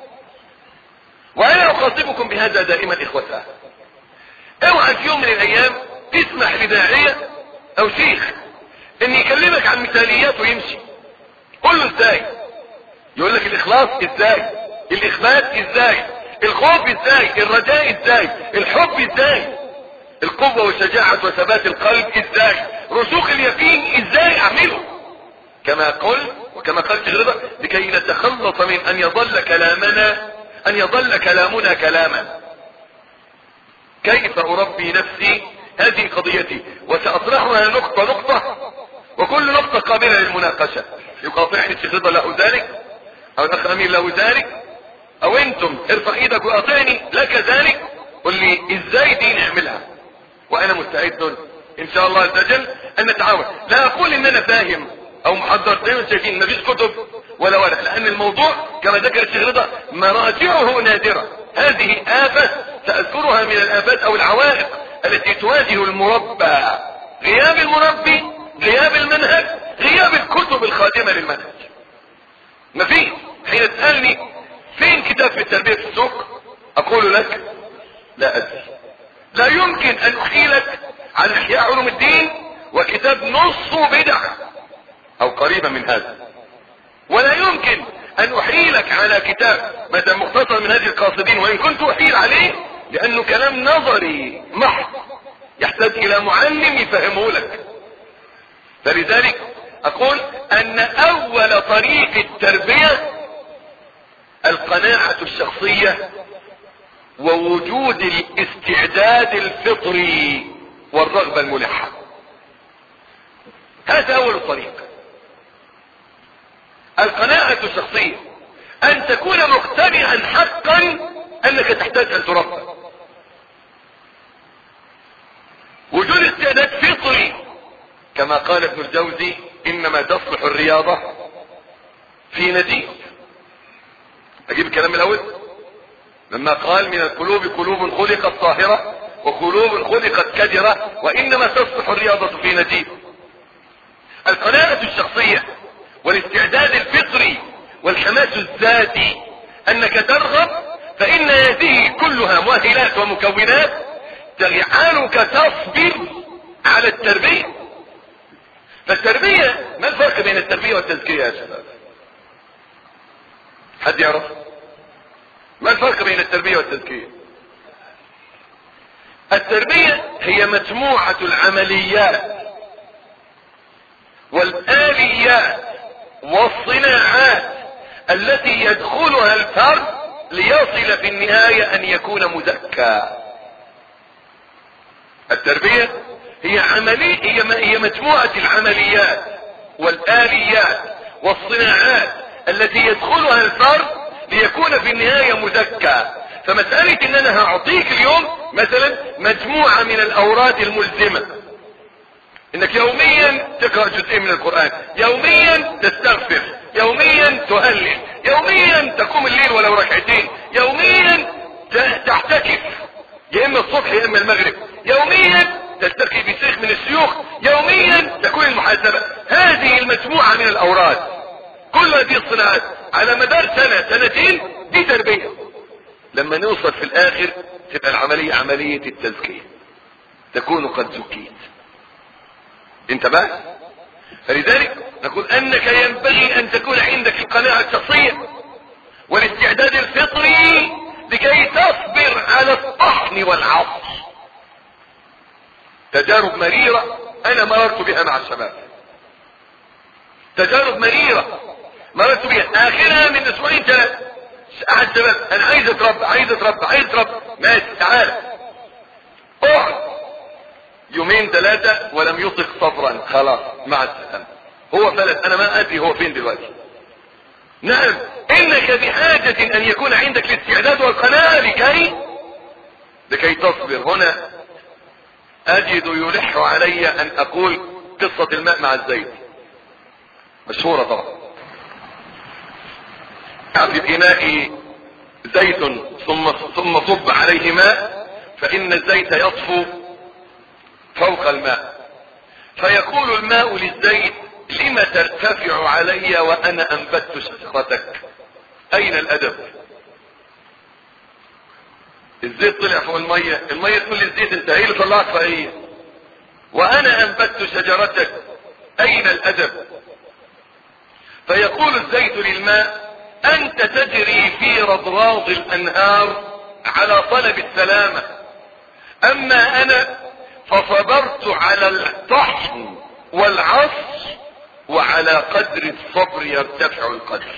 وأنا أخاطبكم بهذا دائما إخوتها. اوعى في يوم من الأيام تسمح لداعية أو شيخ أن يكلمك عن مثاليات ويمشي. قل له إزاي؟ يقول لك الإخلاص إزاي؟ الإخبات إزاي؟ الخوف إزاي؟ الرجاء إزاي؟ الحب إزاي؟ القوة والشجاعة وثبات القلب إزاي؟ رسوخ اليقين إزاي أعمله؟ كما قل وكما قال الشيخ رضا لكي نتخلص من أن يظل كلامنا أن يظل كلامنا كلاما. كيف أربي نفسي؟ هذه قضيتي، وسأطرحها نقطة نقطة، وكل نقطة قابلة للمناقشة. يقاطعني الشيخ رضا له ذلك، أو الأخ أمين له ذلك، أو أنتم ارفع إيدك وأعطيني لك ذلك، قل لي إزاي دي نعملها، وأنا مستعد إن شاء الله عز وجل أن نتعاون. لا أقول إن أنا فاهم أو محضر، زي ما شايفين مفيش كتب ولا ورق، لأن الموضوع كما ذكر الشيخ رضا مراجعه نادرة. هذه آفة سأذكرها من الآفات أو العوائق التي تواجه المربى غياب المربي، غياب المنهج، غياب الكتب الخادمة للمنهج. مفيش. حين تسألني فين كتاب في التربية في السوق اقول لك لا ادري. لا يمكن ان احيلك عن احياء علوم الدين وكتاب نصه بدع او قريبا من هذا، ولا يمكن ان احيلك على كتاب مثلا مختصر من هذه القاصدين، وان كنت احيل عليه لانه كلام نظري محض يحتاج الى معلم يفهمه لك. فلذلك اقول ان اول طريق التربية القناعة الشخصية ووجود الاستعداد الفطري والرغبة الملحة. هذا اول الطريق. القناعة الشخصية ان تكون مقتنعا حقا انك تحتاج ان تربى. وجود استعداد فطري كما قال ابن الجوزي انما تصلح الرياضة في نزيف. اجيب الكلام الاول لما قال من القلوب قلوب خلقت طاهرة وقلوب خلقت كدرة وانما تصلح الرياضة في نزيف. القناعة الشخصية والاستعداد الفطري والحماس الذاتي انك ترغب، فان هذه كلها مؤهلات ومكونات تجعلك تصبر على التربية. فالتربية، ما الفرق بين التربية والتزكية يا شباب؟ حد يعرف ما الفرق بين التربية والتزكية؟ التربية هي مجموعة العمليات والآليات والصناعات التي يدخلها الفرد ليصل في النهاية ان يكون مزكى. التربية هي عملية، هي هي مجموعة العمليات والآليات والصناعات التي يدخلها الفرد ليكون في النهاية مزكى. فمسألة ان انا هعطيك اليوم مثلا مجموعة من الاوراد الملزمة، انك يوميا تقرأ جزء من القرآن، يوميا تستغفر، يوميا تهلل، يوميا تقوم الليل ولو ركعتين، يوميا تحتكف يا اما الصبح يا اما المغرب، يوميا تلتقي بشيخ من الشيوخ، يوميا تكون المحاسبة. هذه المجموعة من الاوراد كل هذه الصناعات على مدار سنة سنتين دي تربية. لما نوصل في الاخر تبقى العملية عملية التزكية، تكون قد زكيت انت بقى. فلذلك نقول انك ينبغي ان تكون عندك القناعة الشخصية والاستعداد الفطري لكي تصبر على الطحن والعصر. تجارب مريرة انا مررت بها مع الشباب، تجارب مريرة مررت بها، اخرها من اسبوعين ثلاثة احد الشباب انا عايز اتربى عايز اتربى عايز اتربى ماشي تعال اقعد يومين ثلاثة ولم يطق صبرا، خلاص مع السلامة، هو فلت، انا ما ادري هو فين دلوقتي. نعم انك بحاجة ان يكون عندك الاستعداد والقناعة لكي لكي تصبر. هنا اجد يلح علي ان اقول قصة الماء مع الزيت مشهورة طبعا. في اناء زيت ثم ثم صب عليه ماء فان الزيت يطفو فوق الماء، فيقول الماء للزيت لم ترتفع علي وانا انبت شجرتك؟ اين الادب؟ الزيت طلع فوق المية، المية تقول للزيت انت ايه اللي طلعت فوقيه؟ وانا انبت شجرتك اين الادب؟ فيقول الزيت للماء انت تجري في رضراض الانهار على طلب السلامة، اما انا فصبرت على الطحن والعصر وعلى قدر الصبر يرتفع القدر،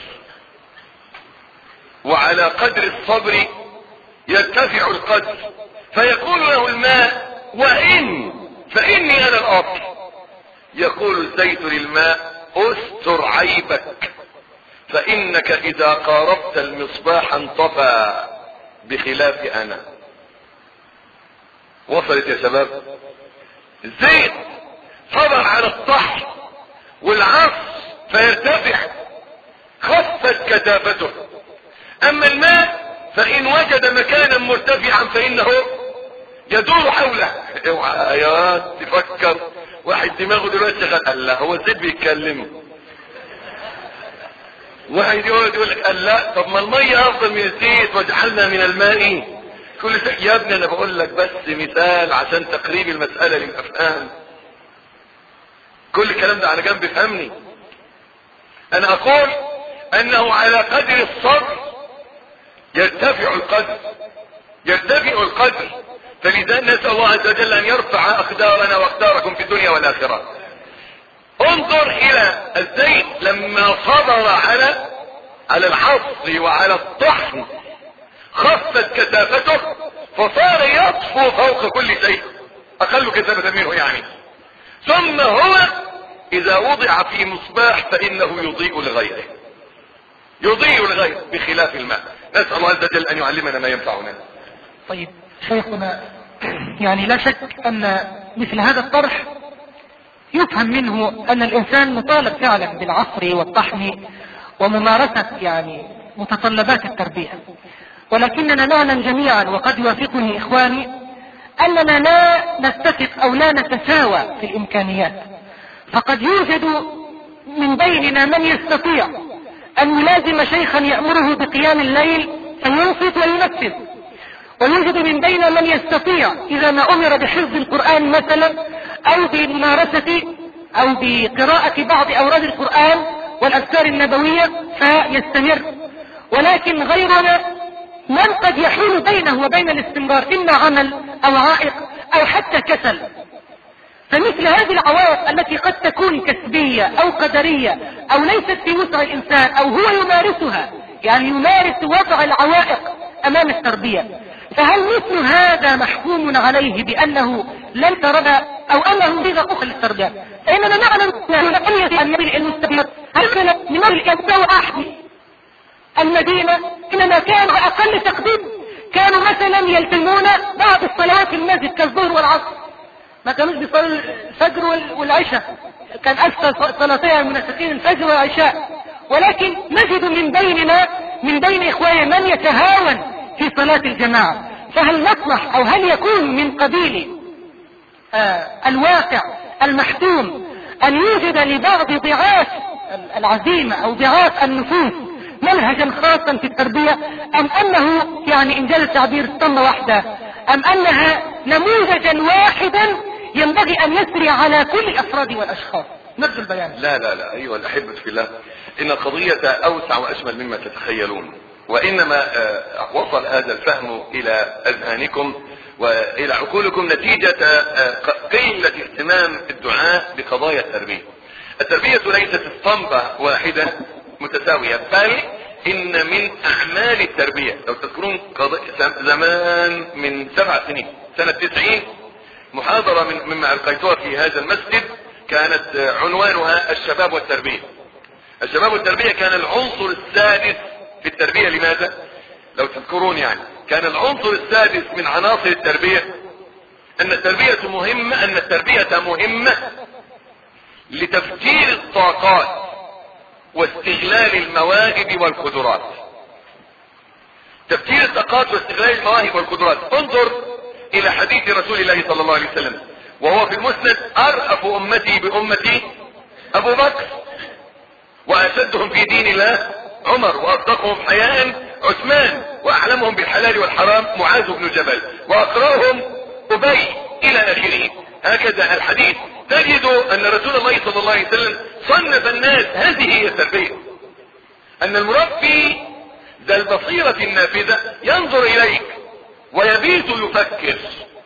وعلى قدر الصبر يرتفع القدر. فيقول له الماء وإن فإني أنا الأصل. يقول الزيت للماء استر عيبك فإنك إذا قاربت المصباح انطفى بخلاف أنا. وصلت يا شباب؟ الزيت صبر على الطحن والعصر فيرتفع، خفت كثافته. اما الماء فان وجد مكانا مرتفعا فانه يدور حوله. اوعى يا تفكر واحد دماغه دلوقتي شغال، قال لا هو الزيت بيتكلم. واحد يقعد يقول لك قال لا طب ما الميه افضل من الزيت وجعلنا من الماء كل شيء. يا ابني انا بقول لك بس مثال عشان تقريب المساله للافهام. كل الكلام ده على جنب فهمني. انا اقول انه على قدر الصبر يرتفع القدر، يرتفع القدر. فلذا نسأل الله عز وجل ان يرفع اقدارنا واقداركم في الدنيا والاخرة. انظر الى الزيت لما صبر على على العصر وعلى الطحن خفت كثافته فصار يطفو فوق كل شيء اقل كثافة منه يعني. ثم هو اذا وضع في مصباح فانه يضيء لغيره، يضيء لغيره بخلاف الماء. نسأل الله عز وجل ان يعلمنا ما ينفعنا. طيب شيخنا، يعني لا شك ان مثل هذا الطرح يفهم منه ان الانسان مطالب فعلا بالعصر والطحن وممارسة يعني متطلبات التربية، ولكننا نعلم جميعا وقد يوافقني اخواني اننا لا نتفق او لا نتساوى في الامكانيات. فقد يوجد من بيننا من يستطيع ان يلازم شيخا يأمره بقيام الليل فينصت وينفذ، ويوجد من بيننا من يستطيع اذا ما امر بحفظ القرآن مثلا او بممارسة او بقراءة بعض اوراد القرآن والاذكار النبوية فيستمر. ولكن غيرنا من قد يحول بينه وبين الاستمرار اما عمل او عائق او حتى كسل. فمثل هذه العوائق التي قد تكون كسبية او قدرية او ليست في وسع الانسان او هو يمارسها، يعني يمارس وضع العوائق امام التربية، فهل مثل هذا محكوم عليه بانه لن تربى او انه بغى اخر للتربية؟ فاننا نعلم ان المستقبل هل من الانسان احد المدينة انما كان اقل تقديم كانوا مثلا يلتمون بعض الصلوات في المسجد كالظهر والعصر، ما كانوش بيصلوا الفجر والعشاء، كان اكثر صلاتي المنافقين الفجر والعشاء. ولكن نجد من بيننا من بين اخواننا من يتهاون في صلاة الجماعة. فهل نطمح او هل يكون من قبيل آه الواقع المحتوم ان يوجد لبعض ضعاف العزيمة او ضعاف النفوس منهجا خاصا في التربية، ام انه يعني ان جاز التعبير اسطمة واحدة، ام انها نموذجا واحدا ينبغي ان يسري على كل الافراد والاشخاص؟ نرجو البيان. لا لا لا ايها الاحبة في الله، ان القضية اوسع واشمل مما تتخيلون، وانما وصل هذا الفهم الى اذهانكم والى عقولكم نتيجة قلة اهتمام الدعاء بقضايا التربية. التربية ليست اسطمبة واحدة متساوية، بل ان من اعمال التربية لو تذكرون زمان من سبع سنين سنة تسعين محاضرة من مما القيتها في هذا المسجد كانت عنوانها الشباب والتربية. الشباب والتربية كان العنصر السادس في التربية. لماذا؟ لو تذكرون يعني كان العنصر السادس من عناصر التربية ان التربية مهمة ان التربية مهمة لتفجير الطاقات واستغلال المواهب والقدرات. تفجير الطاقات واستغلال المواهب والقدرات. انظر الى حديث رسول الله صلى الله عليه وسلم وهو في المسند: ارأف امتي بامتي ابو بكر، واشدهم في دين الله عمر، واصدقهم حياء عثمان، واعلمهم بالحلال والحرام معاذ بن جبل، واقراهم ابي، الى اخره. هكذا الحديث. تجد ان رسول الله صلى الله عليه وسلم صنف الناس. هذه هي التربية، ان المربي ذا البصيرة النافذة ينظر اليك ويبيت يفكر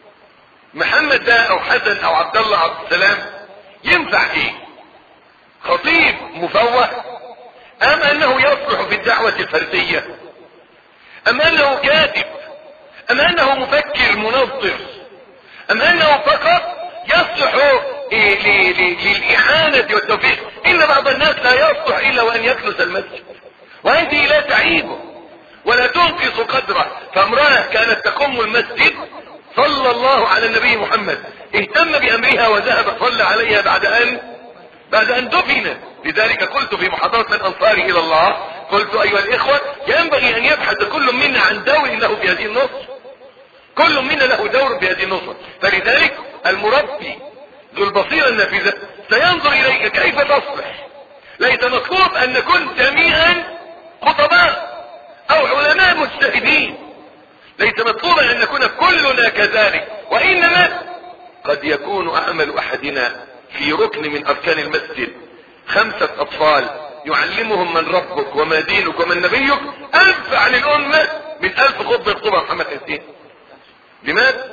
محمد ده او حسن او عبد الله عبد السلام ينفع ايه؟ خطيب مفوه ام انه يصلح في الدعوة الفردية، ام انه كاتب، ام انه مفكر منظر، ام انه فقط يصلح إيه للإعانة والتوفيق. إن بعض الناس لا يصلح إلا وأن يكنس المسجد، وهذه لا تعيبه ولا تنقص قدره. فامرأة كانت تقوم المسجد صلى الله على النبي محمد اهتم بأمرها وذهب صلى عليها بعد أن بعد أن دفن. لذلك قلت في محاضرة من أنصاري إلى الله، قلت أيها الإخوة ينبغي أن يبحث كل منا عن دور له في هذه النصر، كل منا له دور في هذه النصر. فلذلك المربي ذو البصيرة النافذة سينظر إليك كيف تصلح. ليس مطلوب أن نكون جميعا خطباء أو علماء مجتهدين، ليس مطلوبا أن نكون كلنا كذلك، وإنما قد يكون أعمل أحدنا في ركن من أركان المسجد خمسة أطفال يعلمهم من ربك وما دينك ومن نبيك أنفع للأمة من ألف خطبة يخطبها محمد حسين. لماذا؟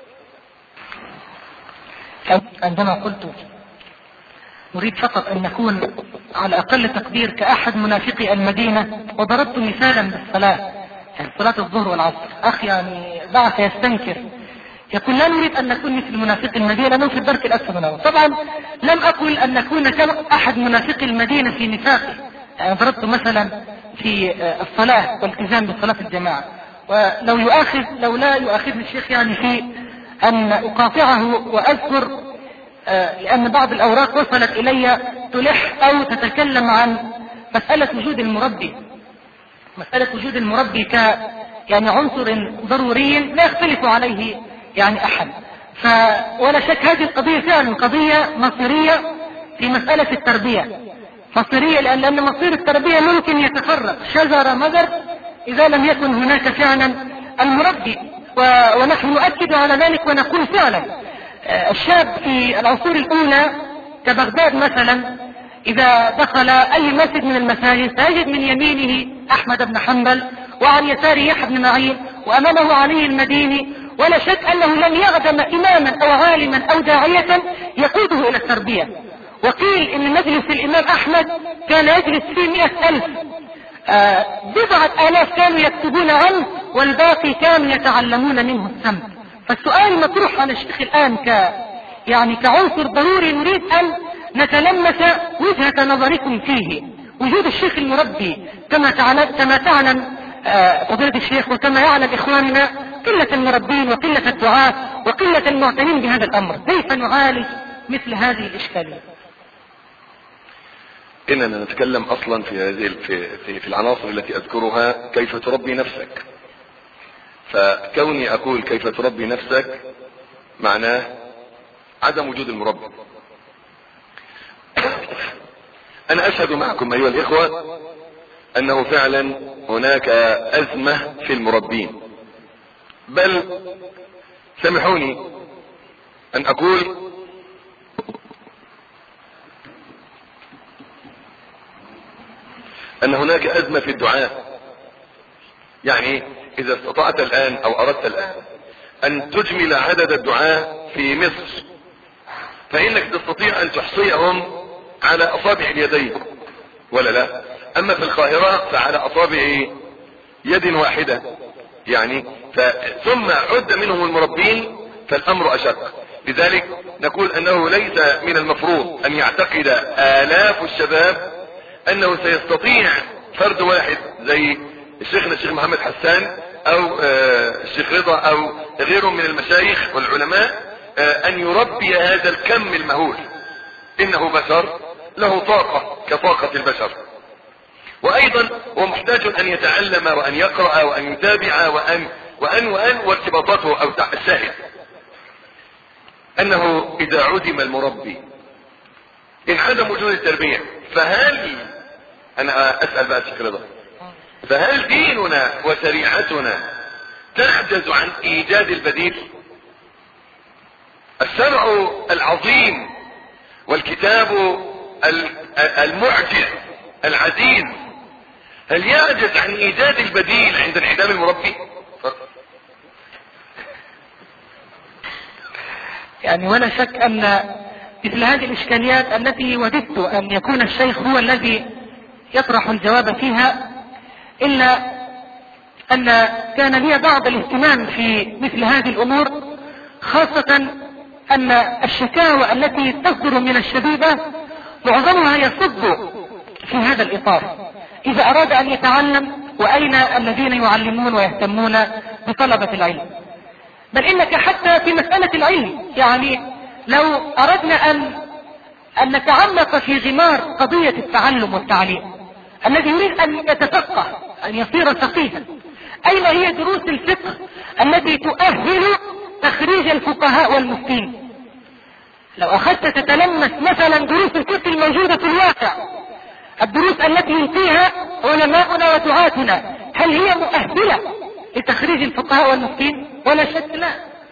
عندما قلت نريد فقط أن نكون على أقل تقدير كأحد منافقي المدينة، وضربت مثالا بالصلاة، يعني صلاة الظهر والعصر. أخي يعني بعث يستنكر يقول لا نريد أن نكون مثل منافقي المدينة، نحن في الدرك الأسفل منه. طبعا لم أقل أن نكون كأحد منافقي المدينة في نفاقه، يعني ضربت مثلا في الصلاة والالتزام بصلاة الجماعة. ولو يؤاخذ لو لا يؤاخذني الشيخ يعني في أن أقاطعه وأذكر، لأن بعض الأوراق وصلت إلي تلح أو تتكلم عن مسألة وجود المربي، مسألة وجود المربي ك يعني عنصر ضروري لا يختلف عليه يعني أحد. ف ولا شك هذه القضية فعلا قضية مصيرية في مسألة التربية، مصيرية لأن, لأن مصير التربية ممكن يتفرق شجرة مدر إذا لم يكن هناك فعلا المربي، و... ونحن نؤكد على ذلك ونقول فعلا الشاب في العصور الأولى كبغداد مثلا إذا دخل أي مسجد من المساجد سيجد من يمينه أحمد بن حنبل وعن يساره يحيى بن معين وأمامه علي المديني، ولا شك أنه لم يعدم إماما أو عالما أو داعية يقوده إلى التربية. وقيل إن مجلس الإمام أحمد كان يجلس فيه مئة ألف، آه بضعة آلاف كانوا يكتبون عنه والباقي كانوا يتعلمون منه السمع. فالسؤال مطروح على الشيخ الآن ك يعني كعنصر ضروري نريد أن نتلمس وجهة نظركم فيه. وجود الشيخ المربي كما تعلم كما تعلم فضيلة الشيخ وكما يعلم إخواننا قلة المربين وقلة الدعاة وقلة المعتنين بهذا الأمر، كيف نعالج مثل هذه الإشكالية؟ إننا نتكلم أصلا في هذه في, في, في العناصر التي أذكرها كيف تربي نفسك. فكوني أقول كيف تربي نفسك معناه عدم وجود المربي. أنا أشهد معكم أيها الإخوة أنه فعلا هناك أزمة في المربين، بل سامحوني أن أقول أن هناك أزمة في الدعاء. يعني إذا استطعت الآن أو أردت الآن أن تجمل عدد الدعاء في مصر فإنك تستطيع أن تحصيهم على أصابع اليدين، ولا لا؟ أما في القاهرة فعلى أصابع يد واحدة يعني، ثم عد منهم المربين فالأمر أشق. لذلك نقول أنه ليس من المفروض أن يعتقد آلاف الشباب أنه سيستطيع فرد واحد زي الشيخنا الشيخ محمد حسان أو الشيخ رضا أو غيرهم من المشايخ والعلماء أن يربي هذا الكم المهول. إنه بشر له طاقة كطاقة البشر، وأيضا هو محتاج أن يتعلم وأن يقرأ وأن يتابع وأن وأن وأن وارتباطاته أو الشاهد أنه إذا عدم المربي انعدم وجود التربية. فهل أنا أسأل بقى الشيخ رضا، فهل ديننا وشريعتنا تعجز عن إيجاد البديل؟ الشرع العظيم والكتاب المعجز العزيز هل يعجز عن إيجاد البديل عند انعدام المربي؟ يعني ولا شك أن مثل هذه الإشكاليات التي وددت أن يكون الشيخ هو الذي يطرح الجواب فيها، إلا أن كان لي بعض الاهتمام في مثل هذه الأمور، خاصة أن الشكاوى التي تصدر من الشبيبة معظمها يصب في هذا الإطار إذا أراد أن يتعلم، وأين الذين يعلمون ويهتمون بطلبة العلم؟ بل إنك حتى في مسألة العلم يعني لو أردنا أن أن نتعمق في غمار قضية التعلم والتعليم، الذي يريد أن يتفقه أن يصير فقيها، أين هي دروس الفقه التي تؤهل تخريج الفقهاء والمفتين؟ لو أخذت تتلمس مثلا دروس الفقه الموجودة في الواقع، الدروس التي يلقيها علماؤنا ودعاتنا، هل هي مؤهلة لتخريج الفقهاء والمفتين؟ ولا شك لا.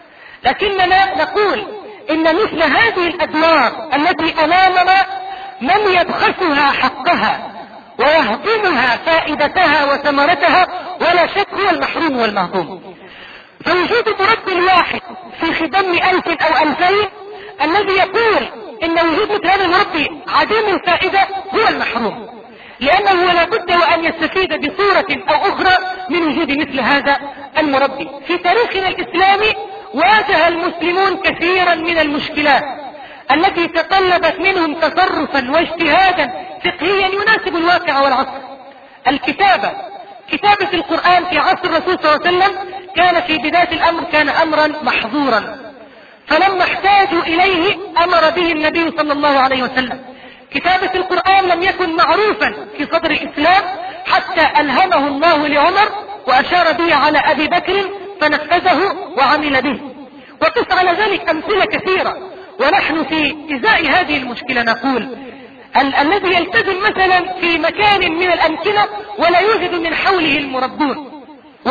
لكننا نقول إن مثل هذه الأدوار التي أمامنا من يبخسها حقها ويهضمها فائدتها وثمرتها ولا شك هو المحروم والمهضوم. فوجود مربي واحد في خدم ألف أو ألفين الذي يقول إن وجود مثل هذا المربي عديم الفائدة هو المحروم، لأنه لا بد وأن يستفيد بصورة أو أخرى من وجود مثل هذا المربي. في تاريخنا الإسلامي واجه المسلمون كثيرا من المشكلات التي تطلبت منهم تصرفا واجتهادا فقهيا يناسب الواقع والعصر. الكتابة، كتابة القرآن في عصر الرسول صلى الله عليه وسلم كان في بداية الأمر كان أمرا محظورا، فلما احتاجوا إليه أمر به النبي صلى الله عليه وسلم. كتابة القرآن لم يكن معروفا في صدر الإسلام حتى ألهمه الله لعمر وأشار به على أبي بكر فنفذه وعمل به، وقس على ذلك أمثلة كثيرة. ونحن في إزاء هذه المشكلة نقول ال الذي يلتزم مثلا في مكان من الأمكنة ولا يوجد من حوله المربون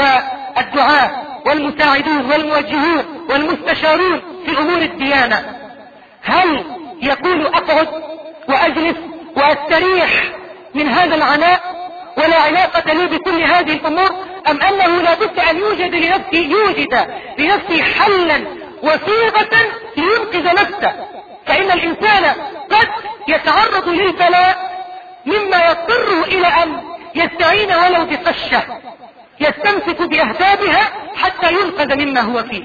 والدعاة والمساعدون والموجهون والمستشارون في أمور الديانة، هل يقول أقعد وأجلس وأستريح من هذا العناء ولا علاقة لي بكل هذه الأمور، أم أنه لا بد أن يوجد لنفسه يوجد لنفسه حلا وصيغة لينقذ نفسه؟ فإن الإنسان قد يتعرض للبلاء مما يضطره إلى أن يستعين ولو بقشة يستمسك بأهدابها حتى ينقذ مما هو فيه.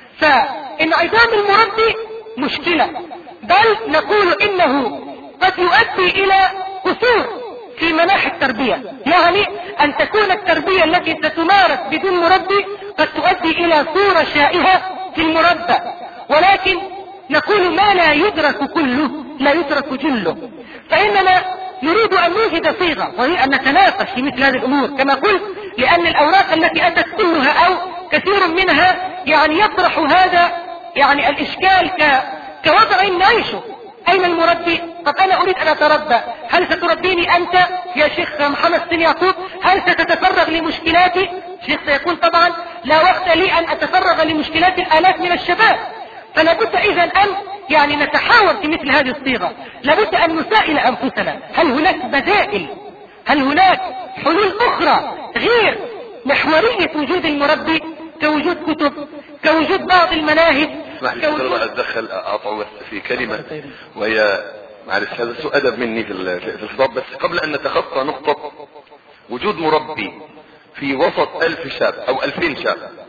فانعدام المربي مشكلة، بل نقول إنه قد يؤدي إلى قصور في مناحي التربية، يعني أن تكون التربية التي تتمارس بدون مربي قد تؤدي إلى صورة شائعة في المربى. ولكن نقول ما لا يدرك كله لا يترك جله، فإننا نريد أن نوجد صيغة وهي أن نتناقش في مثل هذه الأمور كما قلت، لأن الأوراق التي أتت كلها أو كثير منها يعني يطرح هذا يعني الإشكال ك... كوضع نعيشه. أين المربي؟ طب أنا أريد أن أتربى، هل ستربيني أنت يا شيخ محمد سن يعقوب؟ هل ستتفرغ لمشكلاتي؟ شيخ سيقول طبعا لا وقت لي أن أتفرغ لمشكلات الآلاف من الشباب. فلا بد إذن أن يعني نتحاور في مثل هذه الصيغة، لابد أن نسائل أنفسنا هل هناك بدائل، هل هناك حلول أخرى غير محورية وجود المربي، كوجود كتب، كوجود بعض المناهج. اسمح لي كوجود... أتدخل أقطع بس في كلمة، وهي معلش هذا سوء أدب مني في الخطاب، بس قبل أن نتخطى نقطة وجود مربي في وسط ألف شاب أو ألفين شاب